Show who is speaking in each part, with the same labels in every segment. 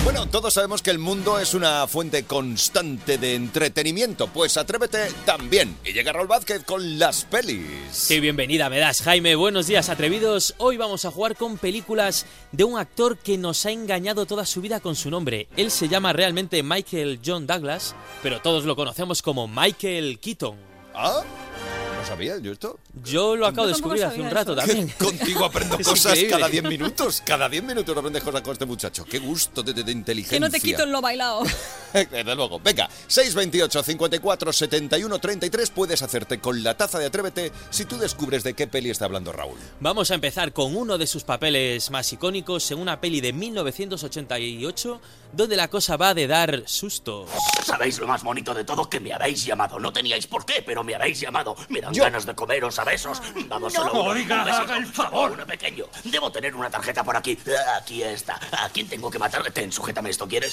Speaker 1: Bueno, todos sabemos que el mundo es una fuente constante de entretenimiento, pues Atrévete también. Y llega Raúl Vázquez con las pelis.
Speaker 2: Qué bienvenida me das, Jaime. Buenos días, atrevidos. Hoy vamos a jugar con películas de un actor que nos ha engañado toda su vida con su nombre. Él se llama realmente Michael John Douglas, pero todos lo conocemos como Michael Keaton.
Speaker 1: ¿Ah? ¿No sabía yo esto?
Speaker 2: Yo lo acabo de descubrir hace un rato también.
Speaker 1: Contigo aprendo
Speaker 2: Es
Speaker 1: cosas
Speaker 2: increíble.
Speaker 1: cada 10 minutos. Cada 10 minutos aprendes cosas con este muchacho. Qué gusto de inteligencia.
Speaker 3: Que no te quito en lo bailado.
Speaker 1: Desde luego. Venga, 628 54 71 33. Puedes hacerte con la taza de Atrévete si tú descubres de qué peli está hablando Raúl.
Speaker 2: Vamos a empezar con uno de sus papeles más icónicos en una peli de 1988, donde la cosa va de dar sustos.
Speaker 4: ¿Sabéis lo más bonito de todo? Que me habéis llamado. No teníais por qué, pero me habéis llamado. Me dan ganas de comeros a besos. Vamos, solo uno.
Speaker 5: Oiga,
Speaker 4: Un besito.
Speaker 5: haga el favor.
Speaker 4: Uno pequeño. Debo tener una tarjeta por aquí. Aquí está. ¿A quién tengo que matar? Ten, sujétame esto, ¿quieres?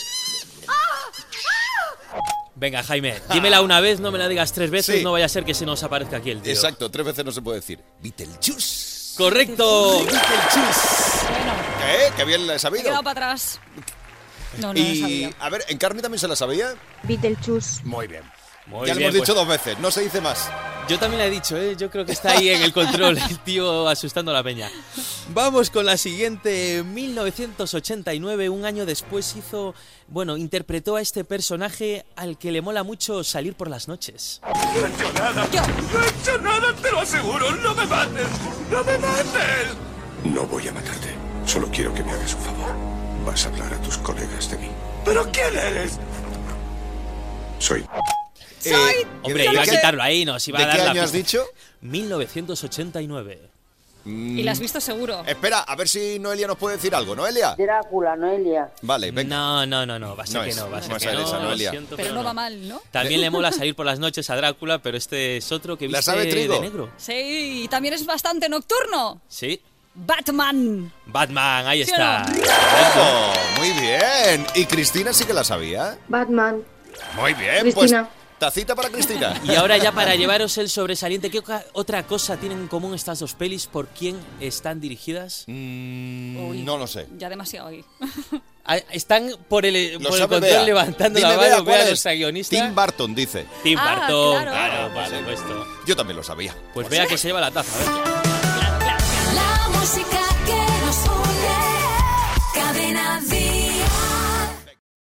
Speaker 2: Venga, Jaime, dímela una vez, no me la digas 3 veces,
Speaker 1: Sí.
Speaker 2: no vaya a ser que se nos aparezca aquí el tío.
Speaker 1: Exacto, 3 veces no se puede decir. Beetlejuice.
Speaker 2: ¡Correcto! ¡Beetlejuice!
Speaker 3: Bueno,
Speaker 1: Qué bien la he
Speaker 3: he
Speaker 1: sabido.
Speaker 3: quedado para atrás. No lo
Speaker 1: Y,
Speaker 3: sabía.
Speaker 1: a ver, ¿en Carmen también se la sabía?
Speaker 6: Beetlejuice.
Speaker 1: Muy bien.
Speaker 2: Muy
Speaker 1: Ya lo
Speaker 2: bien,
Speaker 1: hemos dicho
Speaker 2: pues
Speaker 1: 2 veces, no se dice más.
Speaker 2: yo también la he dicho, yo creo que está ahí en el control el tío asustando a la peña. Vamos con la siguiente. 1989, un año después interpretó a este personaje al que le mola mucho salir por las noches.
Speaker 5: No he hecho nada. No he hecho nada, te lo aseguro. No me mates. No me mates.
Speaker 7: No voy a matarte. Solo quiero que me hagas un favor. Vas a hablar a tus colegas de mí.
Speaker 5: ¿Pero quién eres?
Speaker 7: Soy...
Speaker 2: Hombre,
Speaker 1: ¿de
Speaker 2: iba a
Speaker 1: qué-
Speaker 2: quitarlo ahí, nos iba
Speaker 1: ¿De
Speaker 2: a dar
Speaker 1: qué
Speaker 2: la
Speaker 1: año has
Speaker 2: pista.
Speaker 1: dicho?
Speaker 2: 1989.
Speaker 3: Y la has visto seguro.
Speaker 1: Espera, a ver si Noelia nos puede decir algo. ¿Noelia?
Speaker 6: Drácula, Noelia.
Speaker 1: Vale, venga.
Speaker 2: No, va a ser
Speaker 1: No
Speaker 2: que
Speaker 1: es,
Speaker 2: no, va a ser
Speaker 1: no
Speaker 2: que
Speaker 1: es
Speaker 2: no,
Speaker 1: esa,
Speaker 2: lo
Speaker 1: Noelia.
Speaker 2: siento,
Speaker 3: Pero no va mal, ¿no?
Speaker 2: También le mola salir por las noches a Drácula, pero este es otro que
Speaker 1: ¿La
Speaker 2: viste
Speaker 1: sabe Trigo?
Speaker 2: de negro.
Speaker 3: Sí, y también es bastante nocturno.
Speaker 2: Sí.
Speaker 3: Batman.
Speaker 2: Batman, ahí
Speaker 3: ¿Sí o
Speaker 2: está.
Speaker 3: no?
Speaker 1: ¡Oh, muy bien! ¿Y Cristina sí que la sabía?
Speaker 6: Batman.
Speaker 1: Muy bien,
Speaker 6: Cristina.
Speaker 1: pues tacita para Cristina.
Speaker 2: Y ahora ya para llevaros el sobresaliente, ¿qué otra cosa tienen en común estas dos pelis? ¿Por quién están dirigidas?
Speaker 3: Uy,
Speaker 1: No lo sé.
Speaker 3: Ya demasiado hoy.
Speaker 2: Están por el
Speaker 1: Lo
Speaker 2: control
Speaker 1: sabe Bea.
Speaker 2: levantando
Speaker 1: Dime,
Speaker 2: la
Speaker 1: Bea,
Speaker 2: mano,
Speaker 1: ¿cuál
Speaker 2: vea
Speaker 1: es?
Speaker 2: nuestra guionista.
Speaker 1: Tim Burton dice.
Speaker 2: Tim
Speaker 3: Ah,
Speaker 2: Burton,
Speaker 3: claro.
Speaker 2: claro, por supuesto.
Speaker 1: Yo también lo sabía.
Speaker 2: Pues vea que se lleva la taza, a ver.
Speaker 8: La música que nos une.